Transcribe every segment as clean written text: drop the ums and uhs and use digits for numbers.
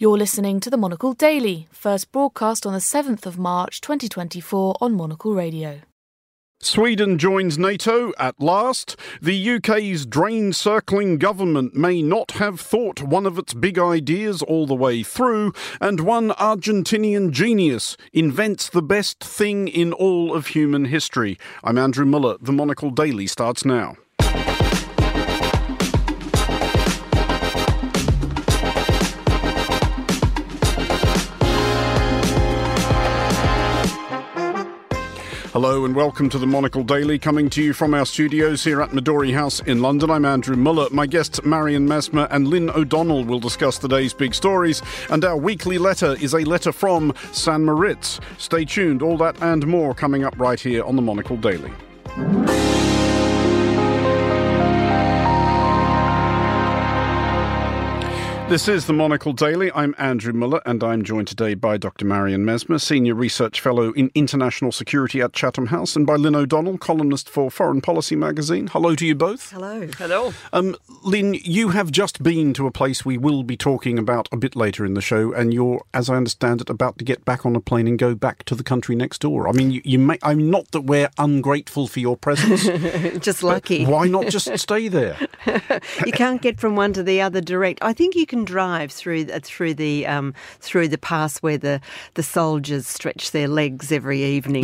You're listening to the Monocle Daily, first broadcast on the 7th of March 2024 on Monocle Radio. Sweden joins NATO at last. The UK's drain-circling government may not have thought one of its big ideas all the way through, and one Argentinian genius invents the best thing in all of human history. I'm Andrew Muller. The Monocle Daily starts now. Hello and welcome to the Monocle Daily, coming to you from our studios here at Midori House in London. I'm Andrew Muller. My guests Marion Messmer and Lynn O'Donnell will discuss the day's big stories, and our weekly letter is a letter from St. Moritz. Stay tuned, all that and more coming up right here on the Monocle Daily. This is the Monocle Daily. I'm Andrew Muller, and I'm joined today by Dr. Marion Messmer, Senior Research Fellow in International Security at Chatham House, and by Lynn O'Donnell, columnist for Foreign Policy magazine. Hello to you both. Hello. Hello. Lynn, you have just been to a place we will be talking about a bit later in the show, and you're, as I understand it, about to get back on a plane and go back to the country next door. I mean, you may, I'm not that we're ungrateful for your presence. Just lucky. Why not just stay there? You can't get from one to the other direct. I think you can drive through the pass where the soldiers stretch their legs every evening.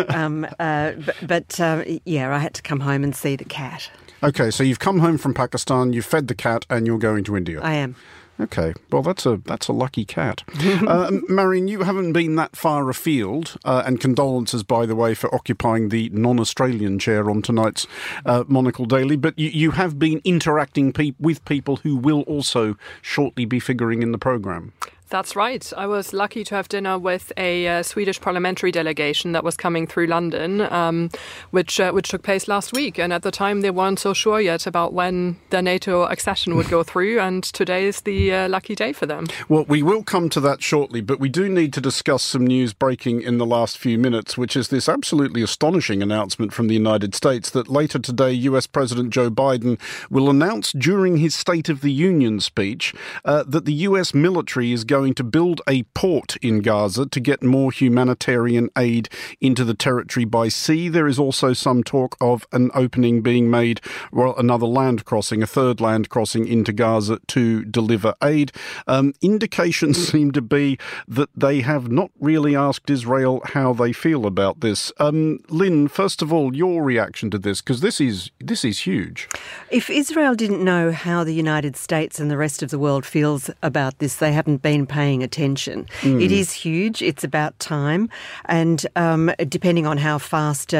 But I had to come home and see the cat. Okay, so you've come home from Pakistan, you've fed the cat, and you're going to India. I am. Okay, well, that's a lucky cat. Marion, you haven't been that far afield, and condolences, by the way, for occupying the non-Australian chair on tonight's Monocle Daily, but you have been interacting with people who will also shortly be figuring in the programme. That's right. I was lucky to have dinner with a Swedish parliamentary delegation that was coming through London, which took place last week. And at the time, they weren't so sure yet about when the NATO accession would go through. And today is the lucky day for them. Well, we will come to that shortly, but we do need to discuss some news breaking in the last few minutes, which is this absolutely astonishing announcement from the United States that later today, US President Joe Biden will announce during his State of the Union speech that the US military is going to build a port in Gaza to get more humanitarian aid into the territory by sea. There is also some talk of an opening being made, well, another land crossing, a third land crossing into Gaza to deliver aid. Indications seem to be that they have not really asked Israel how they feel about this. Lynn, first of all, your reaction to this, because this is huge. If Israel didn't know how the United States and the rest of the world feels about this, they haven't been paying attention. It is huge. It's about time. And depending on how fast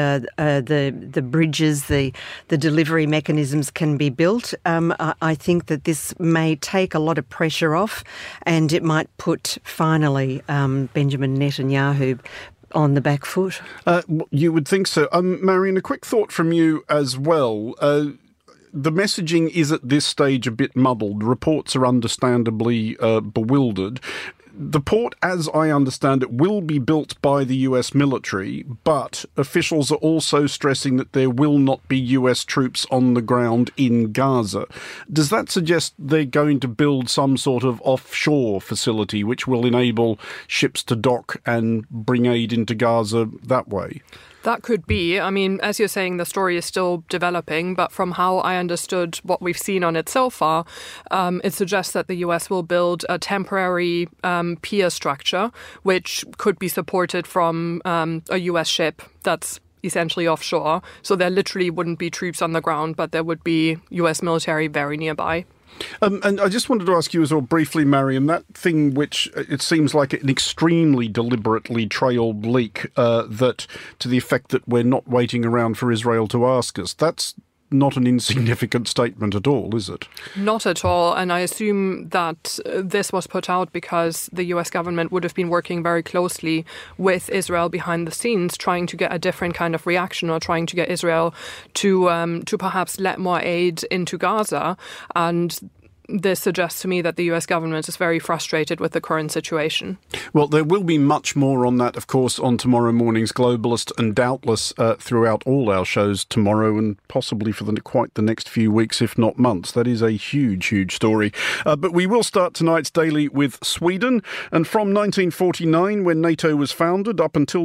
the bridges, the delivery mechanisms can be built, I think that this may take a lot of pressure off, and it might put, finally, Benjamin Netanyahu on the back foot. You would think so. Marion, a quick thought from you as well. The messaging is at this stage a bit muddled. Reports are understandably bewildered. The port, as I understand it, will be built by the US military, but officials are also stressing that there will not be US troops on the ground in Gaza. Does that suggest they're going to build some sort of offshore facility which will enable ships to dock and bring aid into Gaza that way? That could be. I mean, as you're saying, the story is still developing, but from how I understood what we've seen on it so far, it suggests that the US will build a temporary pier structure, which could be supported from a US ship that's essentially offshore. So there literally wouldn't be troops on the ground, but there would be US military very nearby. And I just wanted to ask you as well briefly, Marion, that thing which it seems like an extremely deliberately trailed leak that to the effect that we're not waiting around for Israel to ask us, that's not an insignificant statement at all, is it? Not at all. And I assume that this was put out because the US government would have been working very closely with Israel behind the scenes, trying to get a different kind of reaction or trying to get Israel to perhaps let more aid into Gaza. And this suggests to me that the US government is very frustrated with the current situation. Well, there will be much more on that, of course, on tomorrow morning's Globalist, and doubtless throughout all our shows tomorrow and possibly for quite the next few weeks, if not months. That is a huge, huge story. But we will start tonight's Daily with Sweden. And from 1949, when NATO was founded, up until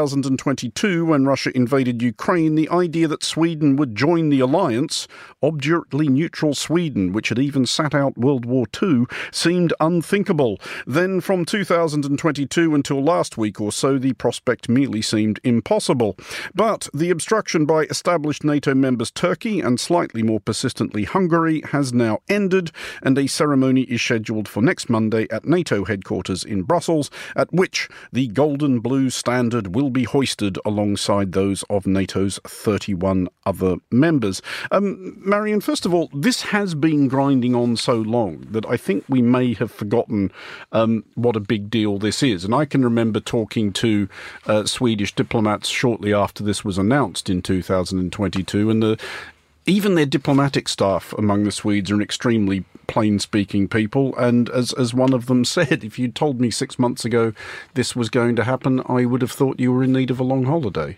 2022, when Russia invaded Ukraine, the idea that Sweden would join the alliance, obdurately neutral Sweden, which had even sat out World War II, seemed unthinkable. Then from 2022 until last week or so, the prospect merely seemed impossible. But the obstruction by established NATO members Turkey and slightly more persistently Hungary has now ended, and a ceremony is scheduled for next Monday at NATO headquarters in Brussels, at which the golden blue standard will be hoisted alongside those of NATO's 31 other members. Marion, first of all, this has been grinding on so long that I think we may have forgotten what a big deal this is. And I can remember talking to Swedish diplomats shortly after this was announced in 2022, and even their diplomatic staff among the Swedes are extremely plain-speaking people. And as one of them said, if you'd told me 6 months ago this was going to happen, I would have thought you were in need of a long holiday.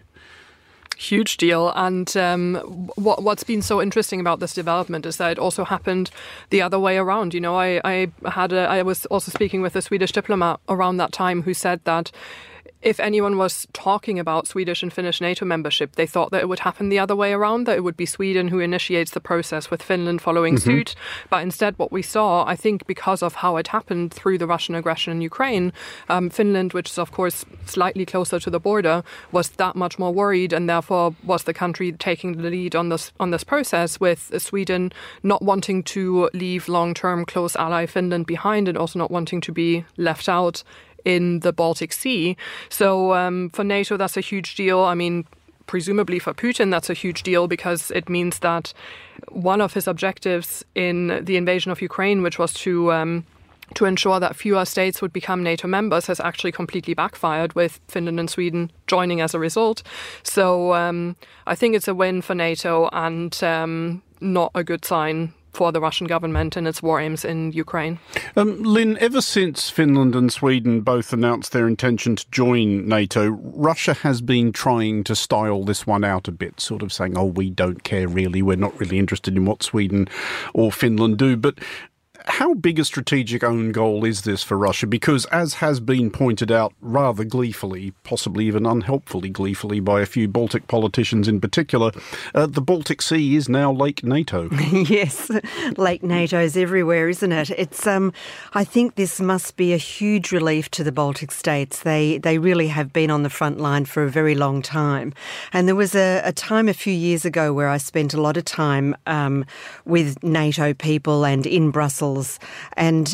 Huge deal. And what's been so interesting about this development is that it also happened the other way around. You know, I was also speaking with a Swedish diplomat around that time who said that if anyone was talking about Swedish and Finnish NATO membership, they thought that it would happen the other way around, that it would be Sweden who initiates the process with Finland following suit. But instead, what we saw, I think because of how it happened through the Russian aggression in Ukraine, Finland, which is of course slightly closer to the border, was that much more worried, and therefore was the country taking the lead on this process, with Sweden not wanting to leave long-term close ally Finland behind and also not wanting to be left out in the Baltic Sea. So for NATO, that's a huge deal. I mean, presumably for Putin, that's a huge deal because it means that one of his objectives in the invasion of Ukraine, which was to ensure that fewer states would become NATO members, has actually completely backfired, with Finland and Sweden joining as a result. So I think it's a win for NATO and not a good sign for the Russian government and its war aims in Ukraine. Lynn, ever since Finland and Sweden both announced their intention to join NATO, Russia has been trying to style this one out a bit, sort of saying, oh, we don't care really, we're not really interested in what Sweden or Finland do. But how big a strategic own goal is this for Russia? Because, as has been pointed out rather gleefully, possibly even unhelpfully gleefully by a few Baltic politicians in particular, the Baltic Sea is now Lake NATO. Yes, Lake NATO's everywhere, isn't it? It's I think this must be a huge relief to the Baltic states. They really have been on the front line for a very long time. And there was a time a few years ago where I spent a lot of time with NATO people and in Brussels. And,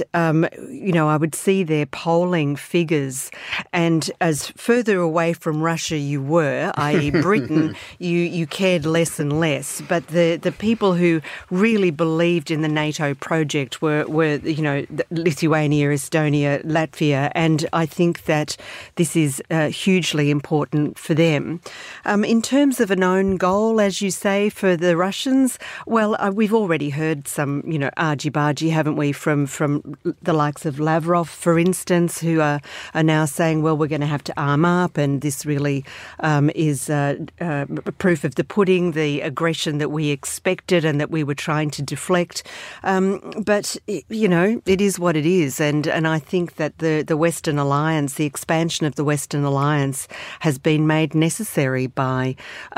I would see their polling figures, and as further away from Russia you were, i.e. Britain, you cared less and less. But the people who really believed in the NATO project were Lithuania, Estonia, Latvia, and I think that this is hugely important for them. In terms of an own goal, as you say, for the Russians, well, we've already heard some, argy-bargy, haven't we, from the likes of Lavrov, for instance, who are now saying, well, we're going to have to arm up, and this really is proof of the pudding, the aggression that we expected and that we were trying to deflect. But, it is what it is. And I think that the Western Alliance, the expansion of the Western Alliance, has been made necessary by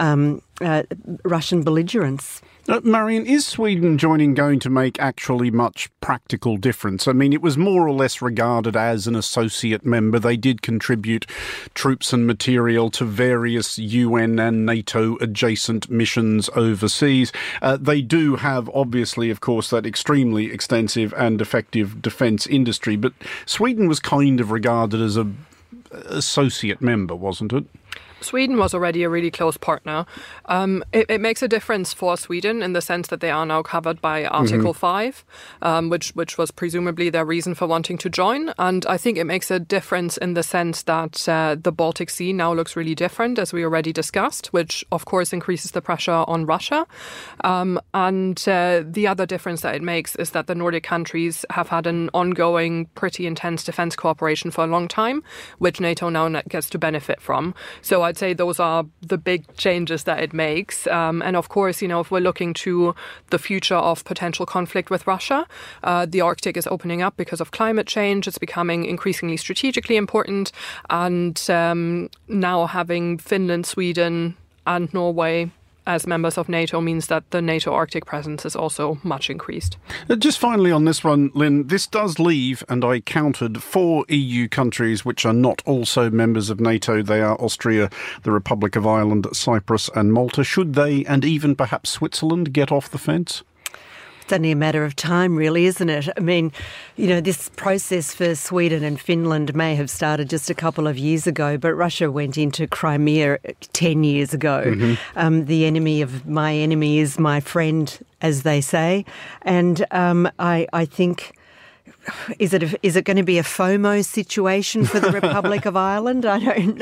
Russian belligerence. Marion, is Sweden joining going to make actually much practical difference? I mean, it was more or less regarded as an associate member. They did contribute troops and material to various UN and NATO adjacent missions overseas. They do have, obviously, of course, that extremely extensive and effective defence industry. But Sweden was kind of regarded as an associate member, wasn't it? Sweden was already a really close partner. It makes a difference for Sweden in the sense that they are now covered by Article 5, which was presumably their reason for wanting to join. And I think it makes a difference in the sense that the Baltic Sea now looks really different, as we already discussed, which of course increases the pressure on Russia. And the other difference that it makes is that the Nordic countries have had an ongoing, pretty intense defense cooperation for a long time, which NATO now gets to benefit from. So I'd say those are the big changes that it makes. And of course, if we're looking to the future of potential conflict with Russia, the Arctic is opening up because of climate change. It's becoming increasingly strategically important. And now having Finland, Sweden and Norway as members of NATO means that the NATO Arctic presence is also much increased. Just finally on this one, Lynn, this does leave, and I counted 4 EU countries which are not also members of NATO. They are Austria, the Republic of Ireland, Cyprus and Malta. Should they, and even perhaps Switzerland, get off the fence? It's only a matter of time, really, isn't it? I mean, this process for Sweden and Finland may have started just a couple of years ago, but Russia went into Crimea 10 years ago. The enemy of my enemy is my friend, as they say. And I think... Is it going to be a FOMO situation for the Republic of Ireland? I don't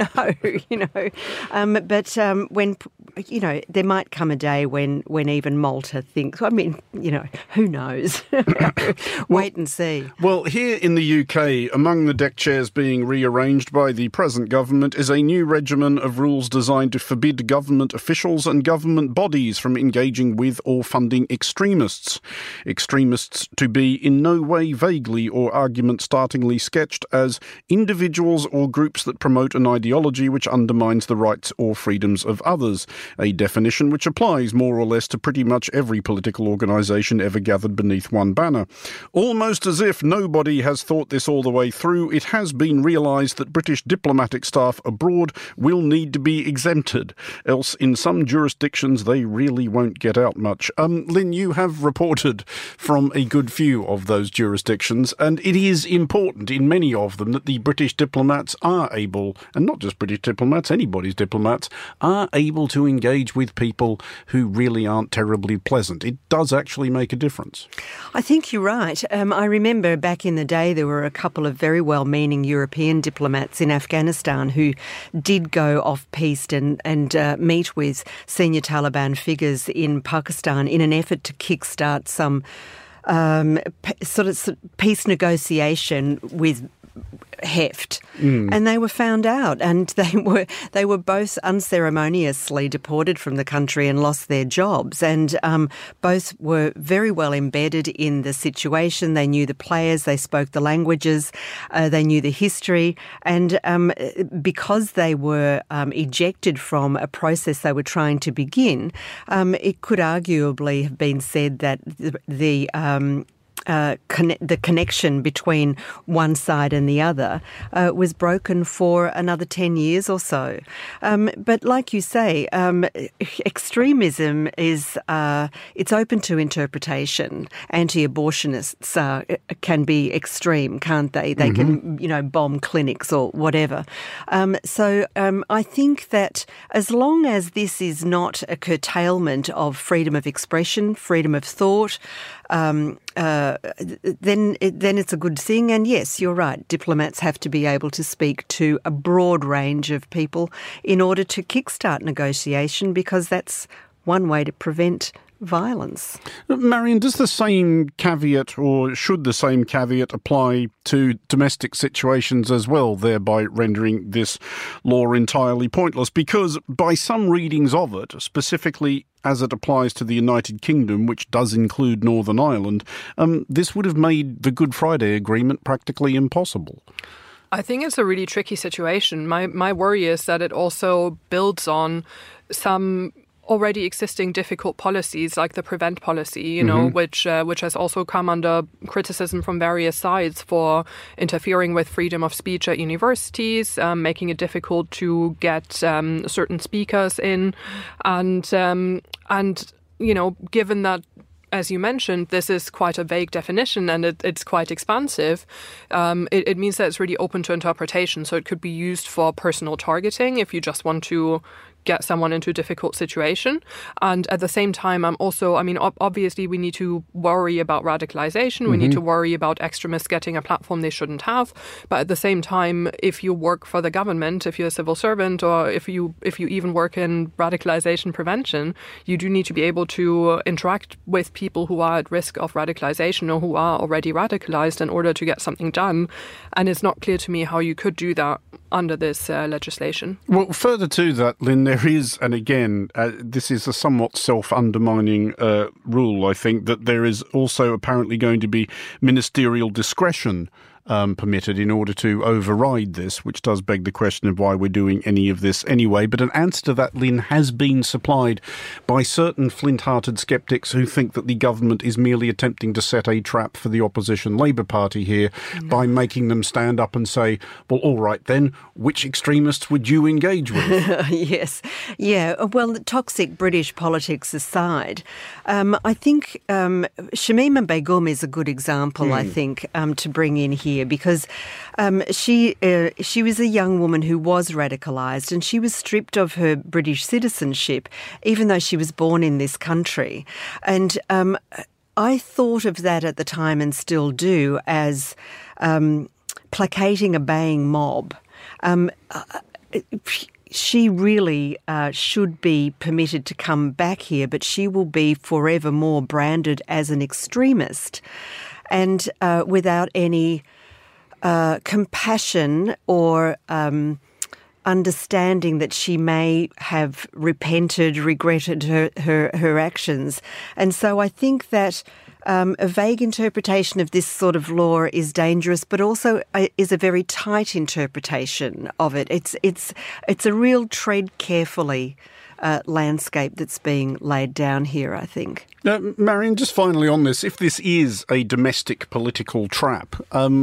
know, but when there might come a day when even Malta thinks. I mean, who knows? Wait and see. Well, here in the UK, among the deck chairs being rearranged by the present government is a new regimen of rules designed to forbid government officials and government bodies from engaging with or funding extremists. Extremists to be in no way vaguely or argument-startingly sketched as individuals or groups that promote an ideology which undermines the rights or freedoms of others, a definition which applies more or less to pretty much every political organisation ever gathered beneath one banner. Almost as if nobody has thought this all the way through, it has been realised that British diplomatic staff abroad will need to be exempted, else in some jurisdictions they really won't get out much. Lynn, you have reported from a good few of those jurisdictions, and it is important in many of them that the British diplomats are able, and not just British diplomats, anybody's diplomats, are able to engage with people who really aren't terribly pleasant. It does actually make a difference. I think you're right. I remember back in the day there were a couple of very well-meaning European diplomats in Afghanistan who did go off-piste and meet with senior Taliban figures in Pakistan in an effort to kickstart some sort of peace negotiation with heft, and they were found out, and they were both unceremoniously deported from the country and lost their jobs, and both were very well embedded in the situation. They knew the players, they spoke the languages, they knew the history, and because they were ejected from a process they were trying to begin, it could arguably have been said that the connection between one side and the other was broken for another 10 years or so. But like you say, extremism is it's open to interpretation. Anti-abortionists can be extreme, can't they? They can, bomb clinics or whatever. So I think that as long as this is not a curtailment of freedom of expression, freedom of thought, then it's a good thing. And yes, you're right, diplomats have to be able to speak to a broad range of people in order to kickstart negotiation, because that's one way to prevent violence. Marion, does the same caveat, or should the same caveat apply to domestic situations as well, thereby rendering this law entirely pointless? Because by some readings of it, specifically as it applies to the United Kingdom, which does include Northern Ireland, this would have made the Good Friday Agreement practically impossible. I think it's a really tricky situation. My worry is that it also builds on some already existing difficult policies like the Prevent policy, which has also come under criticism from various sides for interfering with freedom of speech at universities, making it difficult to get certain speakers in, and given that as you mentioned, this is quite a vague definition and it's quite expansive. It means that it's really open to interpretation. So it could be used for personal targeting if you just want to get someone into a difficult situation. And at the same time, obviously we need to worry about radicalization. We need to worry about extremists getting a platform they shouldn't have. But at the same time, if you work for the government, if you're a civil servant, or if you even work in radicalization prevention, you do need to be able to interact with people who are at risk of radicalization or who are already radicalized in order to get something done. And it's not clear to me how you could do that under this legislation. Well, further to that, Lynn, there is, and again, this is a somewhat self-undermining rule, I think, that there is also apparently going to be ministerial discretion permitted in order to override this, which does beg the question of why we're doing any of this anyway. But an answer to that, Lynn, has been supplied by certain flint-hearted sceptics who think that the government is merely attempting to set a trap for the opposition Labour Party here by making them stand up and say, well, all right then, which extremists would you engage with? Yes. Yeah. Well, toxic British politics aside, I think Shamima Begum is a good example, I think, to bring in here, because she was a young woman who was radicalised, and she was stripped of her British citizenship, even though she was born in this country. And I thought of that at the time, and still do, as placating a baying mob. She really should be permitted to come back here, but she will be forevermore branded as an extremist, and without any compassion or understanding that she may have repented, regretted her actions. And so I think that a vague interpretation of this sort of law is dangerous, but also is a very tight interpretation of it. It's a real tread carefully landscape that's being laid down here, I think. Now, Marion, just finally on this, if this is a domestic political trap,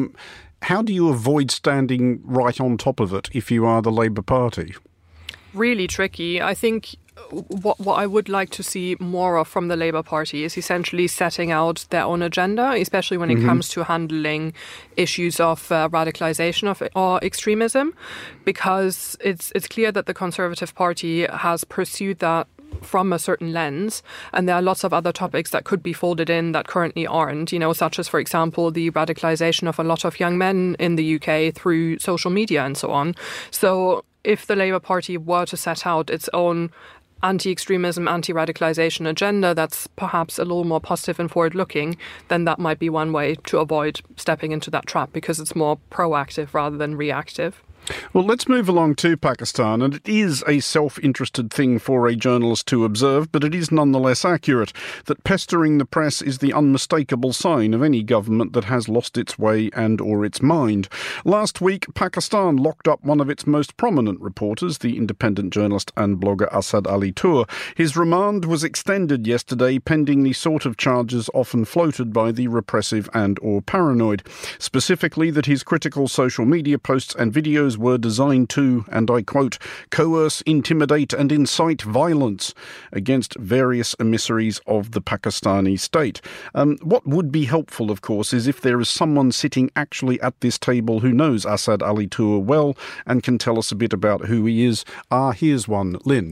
how do you avoid standing right on top of it if you are the Labour Party? Really tricky. I think what I would like to see more of from the Labour Party is essentially setting out their own agenda, especially when it comes to handling issues of radicalisation or extremism, because it's clear that the Conservative Party has pursued that from a certain lens, and there are lots of other topics that could be folded in that currently aren't, such as, for example, the radicalisation of a lot of young men in the UK through social media and so on. So if the Labour Party were to set out its own anti-extremism, anti-radicalisation agenda that's perhaps a little more positive and forward-looking, then that might be one way to avoid stepping into that trap, because it's more proactive rather than reactive. Well, let's move along to Pakistan, and it is a self-interested thing for a journalist to observe, but it is nonetheless accurate that pestering the press is the unmistakable sign of any government that has lost its way and or its mind. Last week, Pakistan locked up one of its most prominent reporters, the independent journalist and blogger Asad Ali Tour. His remand was extended yesterday, pending the sort of charges often floated by the repressive and or paranoid, specifically that his critical social media posts and videos were designed to, and I quote, coerce, intimidate and incite violence against various emissaries of the Pakistani state. What would be helpful, of course, is if there is someone sitting actually at this table who knows Asad Ali Tour well and can tell us a bit about who he is. Here's one. Lynn.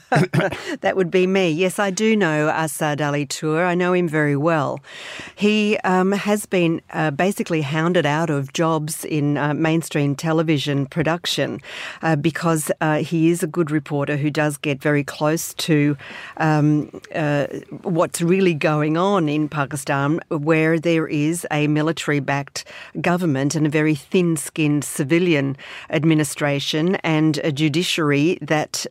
That would be me. Yes, I do know Asad Ali Tour. I know him very well. He has been basically hounded out of jobs in mainstream television production because he is a good reporter who does get very close to what's really going on in Pakistan, where there is a military-backed government and a very thin-skinned civilian administration and a judiciary that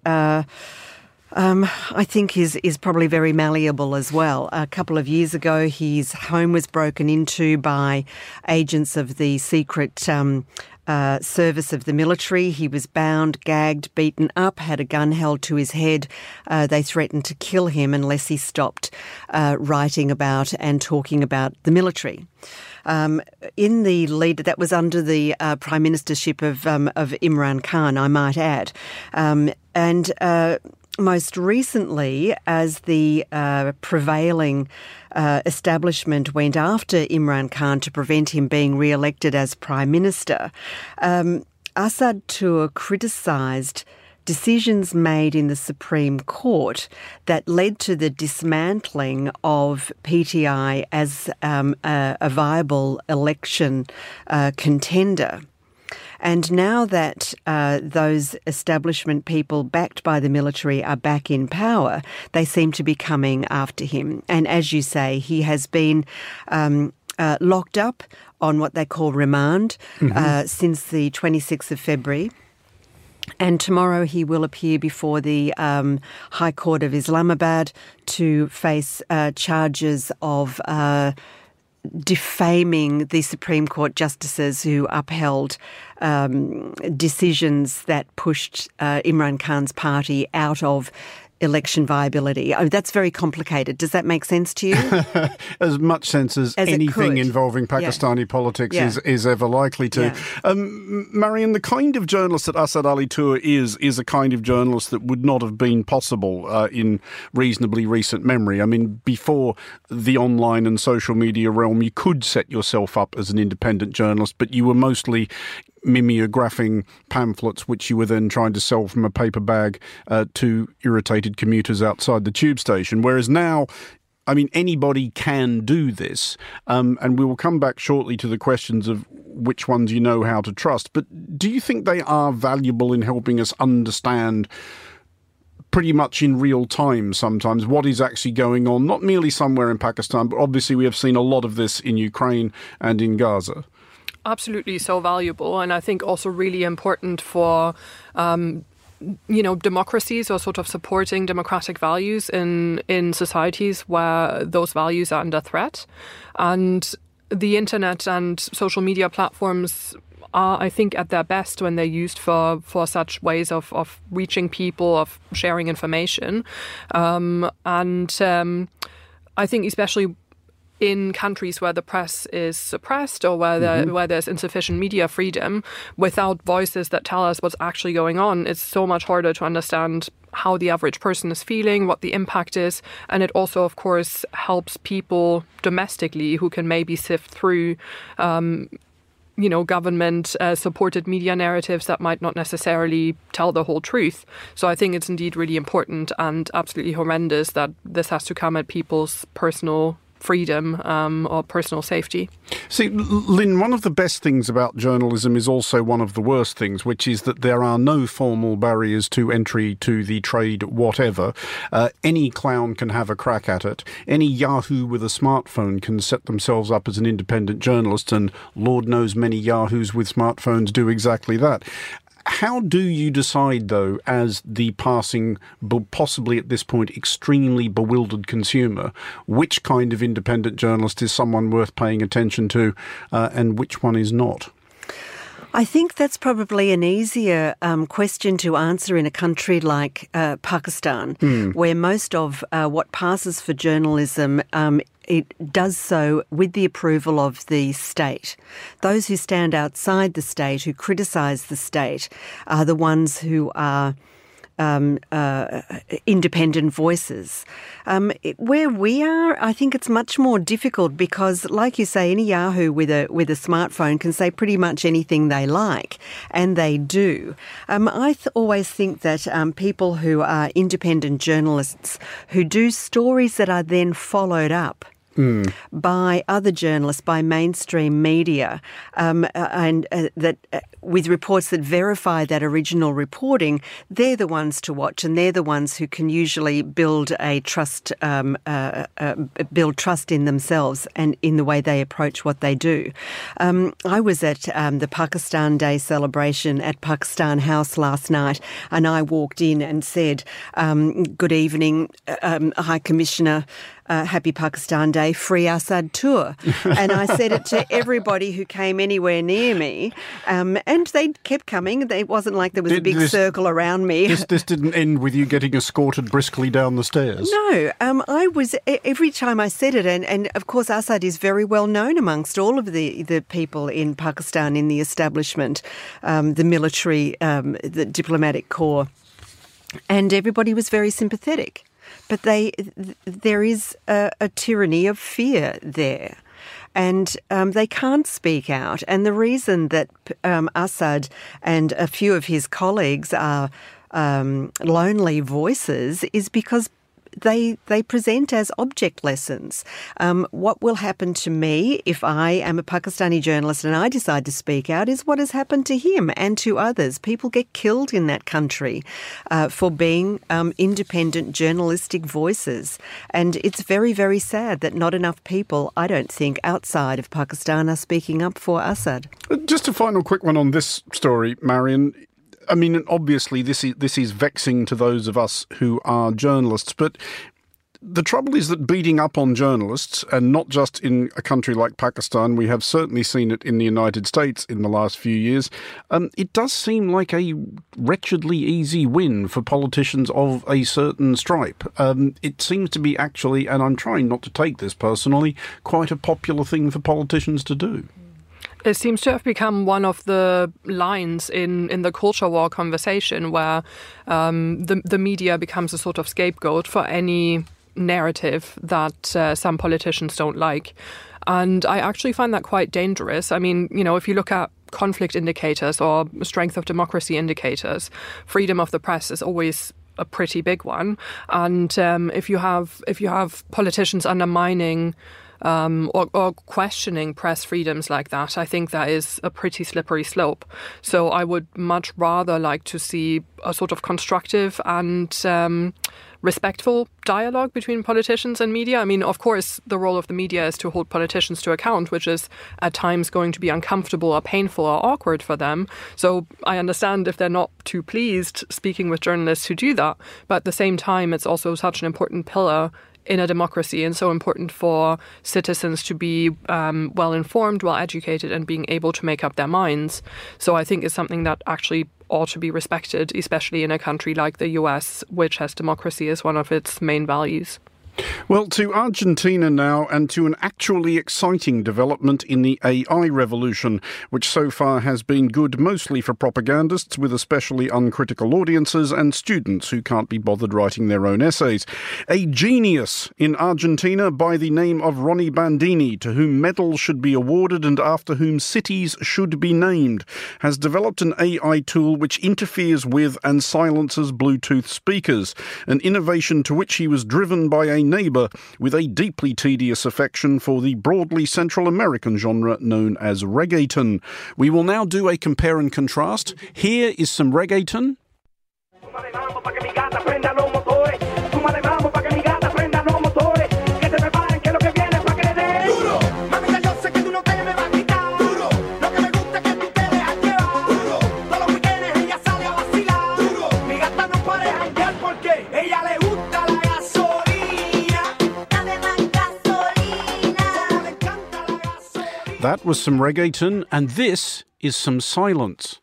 I think is probably very malleable as well. A couple of years ago, his home was broken into by agents of the secret service of the military. He was bound, gagged, beaten up, had a gun held to his head. They threatened to kill him unless he stopped writing about and talking about the military. In the leader, that was under the prime ministership of Imran Khan, I might add. most recently, as the prevailing establishment went after Imran Khan to prevent him being re-elected as Prime Minister, Asad Tur criticised decisions made in the Supreme Court that led to the dismantling of PTI as a viable election contender. And now that those establishment people backed by the military are back in power, they seem to be coming after him. And as you say, he has been locked up on what they call remand since the 26th of February. And tomorrow he will appear before the High Court of Islamabad to face charges of defaming the Supreme Court justices who upheld decisions that pushed Imran Khan's party out of election viability. Oh, that's very complicated. Does that make sense to you? As much sense as anything involving Pakistani politics is ever likely to. Yeah. Marion, the kind of journalist that Asad Ali Tur is a kind of journalist that would not have been possible in reasonably recent memory. I mean, before the online and social media realm, you could set yourself up as an independent journalist, but you were mostly mimeographing pamphlets which you were then trying to sell from a paper bag to irritated commuters outside the tube station. Whereas now, I mean, anybody can do this. And we will come back shortly to the questions of which ones you know how to trust. But do you think they are valuable in helping us understand pretty much in real time sometimes what is actually going on, not merely somewhere in Pakistan, but obviously we have seen a lot of this in Ukraine and in Gaza? Absolutely so valuable, and I think also really important for democracies, or sort of supporting democratic values in societies where those values are under threat. And the internet and social media platforms are, I think, at their best when they're used for such ways of reaching people, of sharing information. I think especially in countries where the press is suppressed or where there's insufficient media freedom, without voices that tell us what's actually going on, it's so much harder to understand how the average person is feeling, what the impact is. And it also, of course, helps people domestically who can maybe sift through government-supported media narratives that might not necessarily tell the whole truth. So I think it's indeed really important and absolutely horrendous that this has to come at people's personal freedom or personal safety. See, Lynn, one of the best things about journalism is also one of the worst things, which is that there are no formal barriers to entry to the trade whatever. Any clown can have a crack at it. Any Yahoo with a smartphone can set themselves up as an independent journalist, and Lord knows many Yahoos with smartphones do exactly that. How do you decide, though, as the passing, possibly at this point, extremely bewildered consumer, which kind of independent journalist is someone worth paying attention to and which one is not? I think that's probably an easier question to answer in a country like Pakistan, where most of what passes for journalism it does so with the approval of the state. Those who stand outside the state, who criticise the state, are the ones who are independent voices. Where we are, I think it's much more difficult because, like you say, any Yahoo with a smartphone can say pretty much anything they like, and they do. I always think that people who are independent journalists who do stories that are then followed up by other journalists, by mainstream media, that with reports that verify that original reporting, they're the ones to watch, and they're the ones who can usually build a trust, build trust in themselves and in the way they approach what they do. I was at the Pakistan Day celebration at Pakistan House last night, and I walked in and said, "Good evening, High Commissioner. Happy Pakistan Day, free Asad Tur." And I said it to everybody who came anywhere near me, and they kept coming. It wasn't like there was a big circle around me. This didn't end with you getting escorted briskly down the stairs? No, I was, every time I said it, and of course Asad is very well known amongst all of the people in Pakistan, in the establishment, the military, the diplomatic corps. and everybody was very sympathetic. But there is a tyranny of fear there. And they can't speak out. And the reason that Assad and a few of his colleagues are lonely voices is because they present as object lessons. What will happen to me if I am a Pakistani journalist and I decide to speak out is what has happened to him and to others. People get killed in that country for being independent journalistic voices. And it's very, very sad that not enough people, I don't think, outside of Pakistan are speaking up for Assad. Just a final quick one on this story, Marion. I mean, obviously, this is vexing to those of us who are journalists, but the trouble is that beating up on journalists, and not just in a country like Pakistan, we have certainly seen it in the United States in the last few years, it does seem like a wretchedly easy win for politicians of a certain stripe. It seems to be actually, and I'm trying not to take this personally, quite a popular thing for politicians to do. It seems to have become one of the lines in the culture war conversation where the media becomes a sort of scapegoat for any narrative that some politicians don't like. And I actually find that quite dangerous. I mean, you know, if you look at conflict indicators or strength of democracy indicators, freedom of the press is always a pretty big one. And if you have politicians undermining or questioning press freedoms like that, I think that is a pretty slippery slope. So I would much rather like to see a sort of constructive and respectful dialogue between politicians and media. I mean, of course, the role of the media is to hold politicians to account, which is at times going to be uncomfortable or painful or awkward for them. So I understand if they're not too pleased speaking with journalists who do that. But at the same time, it's also such an important pillar in a democracy and so important for citizens to be well informed, well educated and being able to make up their minds. So I think it's something that actually ought to be respected, especially in a country like the US, which has democracy as one of its main values. Well, to Argentina now, and to an actually exciting development in the AI revolution, which so far has been good mostly for propagandists with especially uncritical audiences and students who can't be bothered writing their own essays. A genius in Argentina by the name of Ronnie Bandini, to whom medals should be awarded and after whom cities should be named, has developed an AI tool which interferes with and silences Bluetooth speakers, an innovation to which he was driven by a neighbour with a deeply tedious affection for the broadly Central American genre known as reggaeton. We will now do a compare and contrast. Here is some reggaeton. That was some reggaeton, and this is some silence.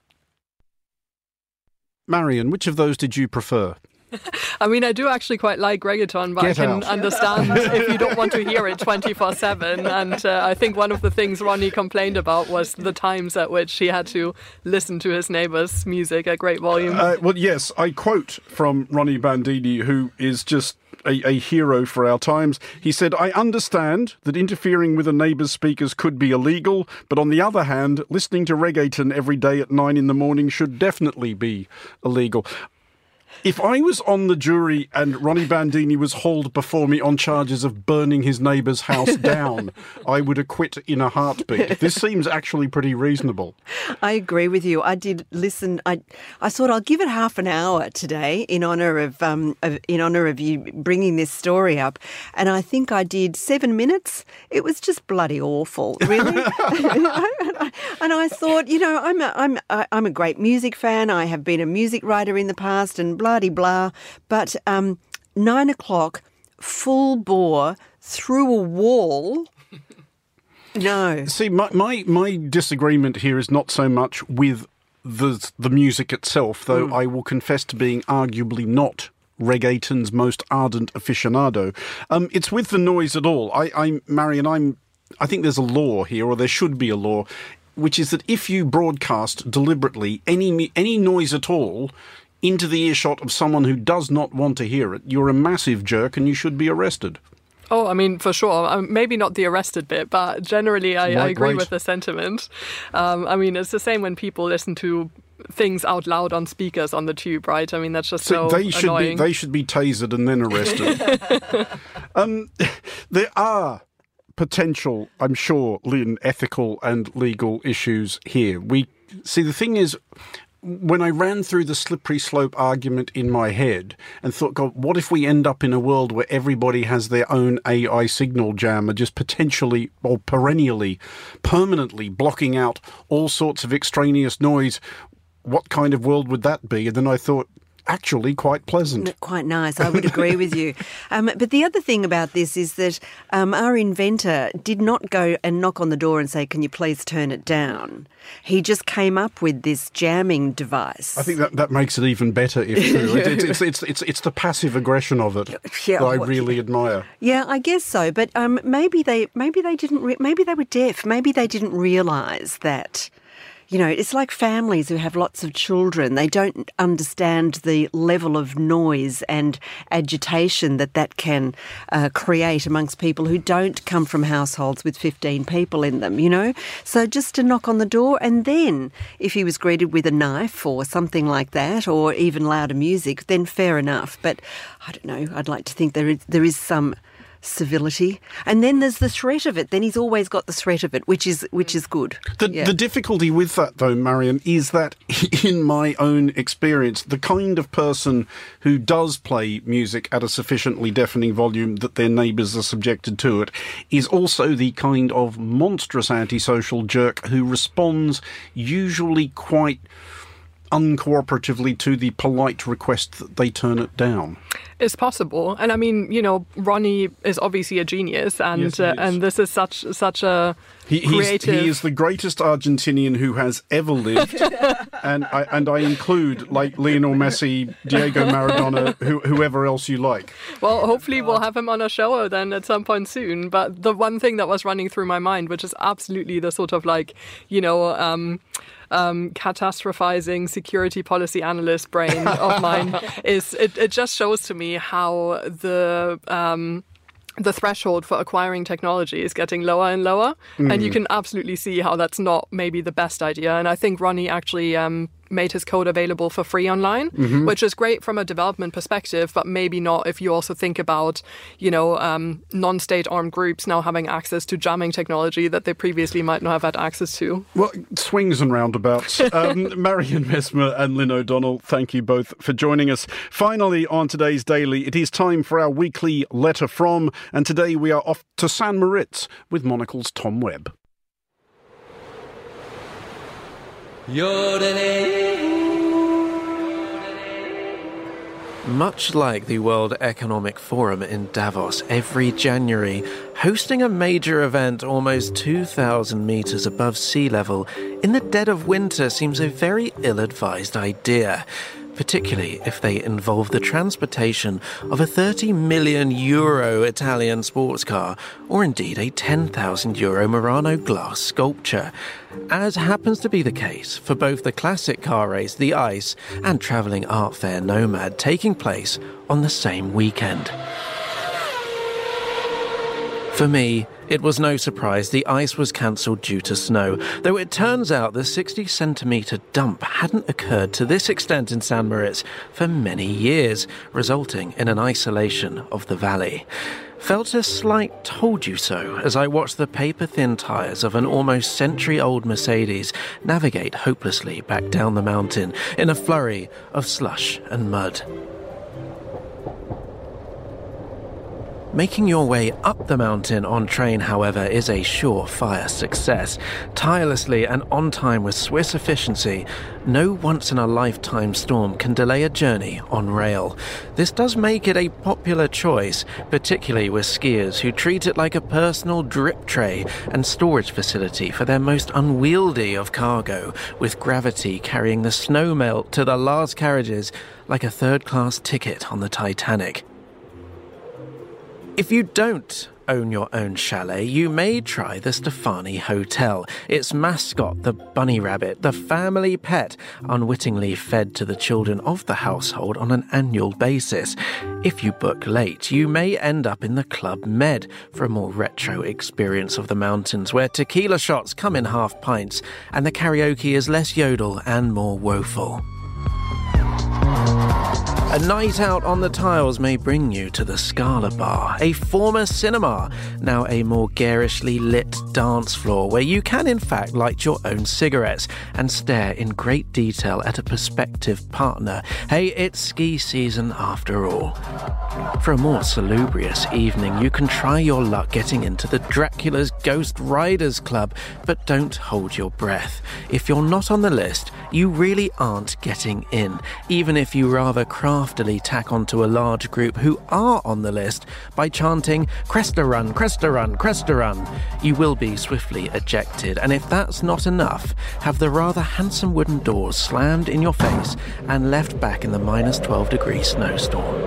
Marion, which of those did you prefer? I mean, I do actually quite like reggaeton, but I can understand if you don't want to hear it 24/7. And I think one of the things Ronnie complained about was the times at which he had to listen to his neighbour's music at great volume. Well, yes, I quote from Ronnie Bandini, who is just a hero for our times. He said, "I understand that interfering with a neighbour's speakers could be illegal, but on the other hand, listening to reggaeton every day at 9 a.m. should definitely be illegal." If I was on the jury and Ronnie Bandini was hauled before me on charges of burning his neighbour's house down, I would acquit in a heartbeat. This seems actually pretty reasonable. I agree with you. I did listen. I thought I'll give it half an hour today in honour of you bringing this story up, and I think I did 7 minutes. It was just bloody awful, really. And I thought, you know, I'm a great music fan. I have been a music writer in the past, and blah, but 9 o'clock, full bore, through a wall. No. See, my disagreement here is not so much with the music itself, though I will confess to being arguably not reggaeton's most ardent aficionado. It's with the noise at all. Marion, I think there's a law here, or there should be a law, which is that if you broadcast deliberately any noise at all, into the earshot of someone who does not want to hear it, you're a massive jerk and you should be arrested. Oh, I mean, for sure. Maybe not the arrested bit, but generally I agree with the sentiment. I mean, it's the same when people listen to things out loud on speakers on the tube, right? I mean, that's just so annoying. They should be tasered and then arrested. There are potential, I'm sure, Lynn, ethical and legal issues here. The thing is, when I ran through the slippery slope argument in my head and thought, God, what if we end up in a world where everybody has their own AI signal jammer just potentially or perennially, permanently blocking out all sorts of extraneous noise? What kind of world would that be? And then I thought, actually quite pleasant. Quite nice. I would agree with you. But the other thing about this is that our inventor did not go and knock on the door and say, can you please turn it down? He just came up with this jamming device. I think that makes it even better, if true. It's the passive aggression of it that I really admire. Yeah, I guess so. But maybe they didn't. Maybe they were deaf. Maybe they didn't realise that. You know, it's like families who have lots of children. They don't understand the level of noise and agitation that can create amongst people who don't come from households with 15 people in them, you know. So just to knock on the door, and then if he was greeted with a knife or something like that, or even louder music, then fair enough. But I don't know, I'd like to think there is some civility, and then there's the threat of it. Then he's always got the threat of it, which is good. The difficulty with that, though, Marion, is that in my own experience, the kind of person who does play music at a sufficiently deafening volume that their neighbours are subjected to it is also the kind of monstrous antisocial jerk who responds usually quite uncooperatively to the polite request that they turn it down. It's possible. And I mean, you know, Ronnie is obviously a genius, and yes, and this is such a creative... He is the greatest Argentinian who has ever lived. and I include, like, Lionel Messi, Diego Maradona, whoever else you like. Well, hopefully we'll have him on a show then at some point soon. But the one thing that was running through my mind, which is absolutely the sort of like, you know... catastrophizing security policy analyst brain of mine is it just shows to me how the threshold for acquiring technology is getting lower and lower, and you can absolutely see how that's not maybe the best idea. And I think Ronnie actually made his code available for free online, which is great from a development perspective, but maybe not if you also think about, you know, non-state armed groups now having access to jamming technology that they previously might not have had access to. Well, swings and roundabouts. Marion Messmer and Lynn O'Donnell, thank you both for joining us. Finally, on today's Daily, it is time for our weekly Letter From, and today we are off to St. Moritz with Monocle's Tom Webb. Much like the World Economic Forum in Davos every January, hosting a major event almost 2,000 metres above sea level in the dead of winter seems a very ill-advised idea, particularly if they involve the transportation of a €30 million Italian sports car, or indeed a €10,000 Murano glass sculpture, as happens to be the case for both the classic car race, the ICE, and travelling art fair Nomad, taking place on the same weekend. For me, it was no surprise the ICE was cancelled due to snow, though it turns out the 60-centimetre dump hadn't occurred to this extent in St. Moritz for many years, resulting in an isolation of the valley. Felt a slight told-you-so as I watched the paper-thin tyres of an almost century-old Mercedes navigate hopelessly back down the mountain in a flurry of slush and mud. Making your way up the mountain on train, however, is a surefire success. Tirelessly and on time with Swiss efficiency, no once-in-a-lifetime storm can delay a journey on rail. This does make it a popular choice, particularly with skiers who treat it like a personal drip tray and storage facility for their most unwieldy of cargo, with gravity carrying the snow melt to the last carriages like a third-class ticket on the Titanic. If you don't own your own chalet, you may try the Stefani Hotel. Its mascot, the bunny rabbit, the family pet, unwittingly fed to the children of the household on an annual basis. If you book late, you may end up in the Club Med for a more retro experience of the mountains, where tequila shots come in half pints and the karaoke is less yodel and more woeful. A night out on the tiles may bring you to the Scala Bar, a former cinema, now a more garishly lit dance floor where you can in fact light your own cigarettes and stare in great detail at a prospective partner. Hey, it's ski season after all. For a more salubrious evening, you can try your luck getting into the Dracula's Ghost Riders Club, but don't hold your breath. If you're not on the list, you really aren't getting in, even if you rather craftily tack onto a large group who are on the list by chanting "Cresta Run, Cresta Run, Cresta Run." You will be swiftly ejected, and if that's not enough, have the rather handsome wooden doors slammed in your face and left back in the -12-degree snowstorm.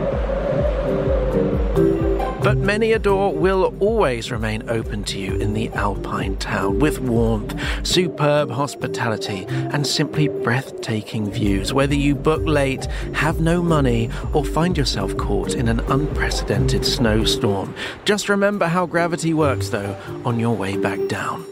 But many a door will always remain open to you in the alpine town, with warmth, superb hospitality, and simply breathtaking views, whether you book late, have no money, or find yourself caught in an unprecedented snowstorm. Just remember how gravity works, though, on your way back down.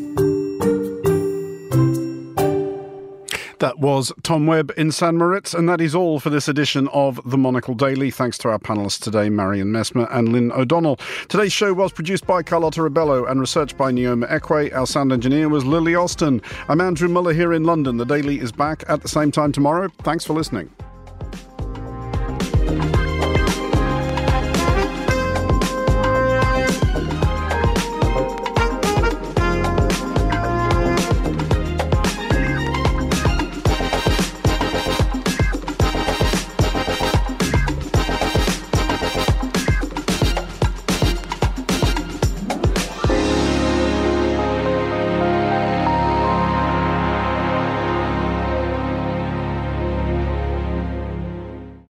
That was Tom Webb in St Moritz, and that is all for this edition of The Monocle Daily. Thanks to our panellists today, Marion Messmer and Lynn O'Donnell. Today's show was produced by Carlotta Rebello and researched by Neoma Ekwe. Our sound engineer was Lily Austin. I'm Andrew Muller here in London. The Daily is back at the same time tomorrow. Thanks for listening.